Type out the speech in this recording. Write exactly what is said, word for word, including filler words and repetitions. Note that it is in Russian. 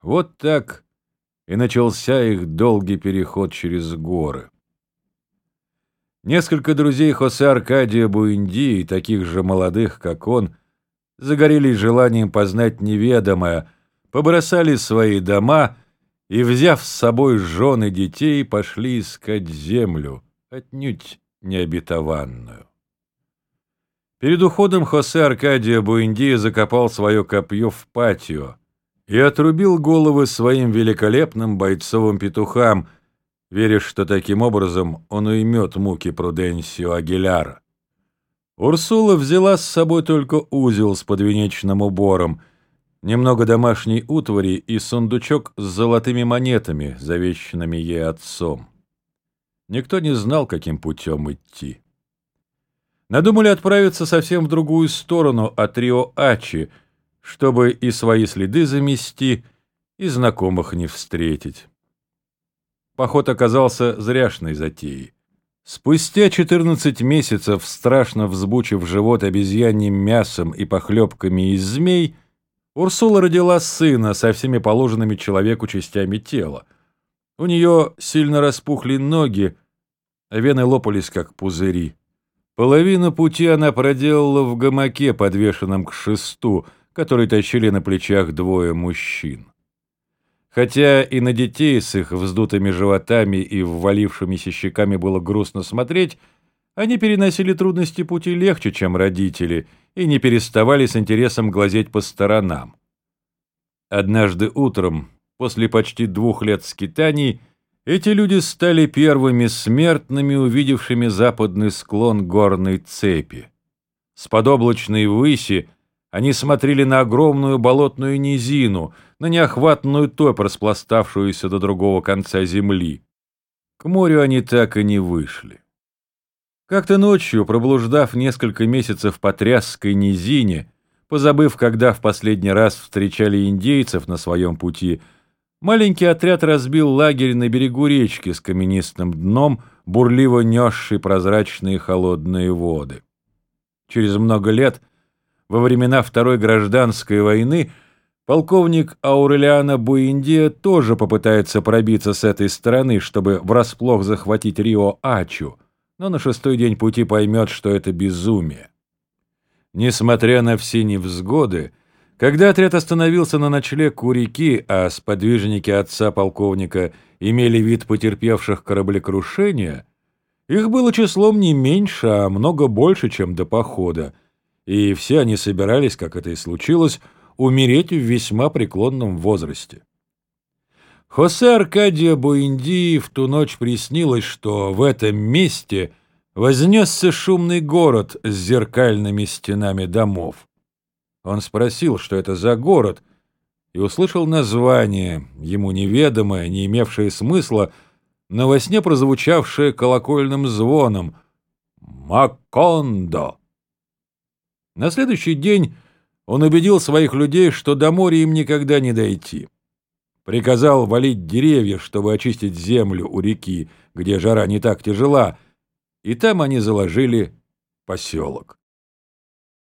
Вот так и начался их долгий переход через горы. Несколько друзей Хосе Аркадия Буэндии, таких же молодых, как он, загорелись желанием познать неведомое, побросали свои дома и, взяв с собой жен и детей, пошли искать землю, отнюдь необетованную. Перед уходом Хосе Аркадия Буэндия закопал свое копье в патио и отрубил головы своим великолепным бойцовым петухам, веря, что таким образом он уймет муки Пруденсио Агиляра. Урсула взяла с собой только узел с подвенечным убором, немного домашней утвари и сундучок с золотыми монетами, завещанными ей отцом. Никто не знал, каким путем идти. Надумали отправиться совсем в другую сторону от Рио-Ачи, чтобы и свои следы замести, и знакомых не встретить. Поход оказался зряшной затеей. Спустя четырнадцать месяцев, страшно взбучив живот обезьяньим мясом и похлебками из змей, Урсула родила сына со всеми положенными человеку частями тела. У нее сильно распухли ноги, а вены лопались, как пузыри. Половину пути она проделала в гамаке, подвешенном к шесту, который тащили на плечах двое мужчин. Хотя и на детей с их вздутыми животами и ввалившимися щеками было грустно смотреть, они переносили трудности пути легче, чем родители, и не переставали с интересом глазеть по сторонам. Однажды утром, после почти двух лет скитаний, эти люди стали первыми смертными, увидевшими западный склон горной цепи. С подоблачной выси они смотрели на огромную болотную низину, на неохватную топь, распластавшуюся до другого конца земли. К морю они так и не вышли. Как-то ночью, проблуждав несколько месяцев по Трясской низине, позабыв, когда в последний раз встречали индейцев на своем пути, маленький отряд разбил лагерь на берегу речки с каменистым дном, бурливо несшей прозрачные холодные воды. Через много лет, во времена Второй гражданской войны, полковник Аурелиано Буэндия тоже попытается пробиться с этой стороны, чтобы врасплох захватить Рио-Ачу, но на шестой день пути поймет, что это безумие. Несмотря на все невзгоды, когда отряд остановился на ночлег у реки, а сподвижники отца полковника имели вид потерпевших кораблекрушения, их было числом не меньше, а много больше, чем до похода, и все они собирались, как это и случилось, умереть в весьма преклонном возрасте. Хосе Аркадия Буэндии в ту ночь приснилось, что в этом месте вознесся шумный город с зеркальными стенами домов. Он спросил, что это за город, и услышал название, ему неведомое, не имевшее смысла, но во сне прозвучавшее колокольным звоном «Макондо». На следующий день он убедил своих людей, что до моря им никогда не дойти. Приказал валить деревья, чтобы очистить землю у реки, где жара не так тяжела, и там они заложили поселок.